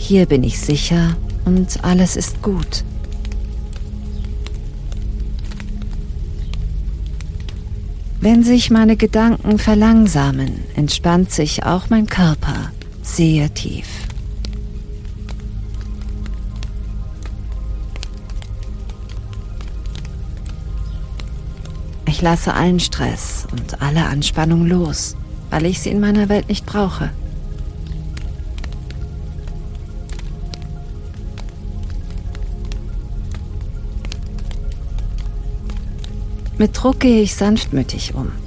Hier bin ich sicher und alles ist gut. Wenn sich meine Gedanken verlangsamen, entspannt sich auch mein Körper sehr tief. Ich lasse allen Stress und alle Anspannung los, weil ich sie in meiner Welt nicht brauche. Mit Druck gehe ich sanftmütig um.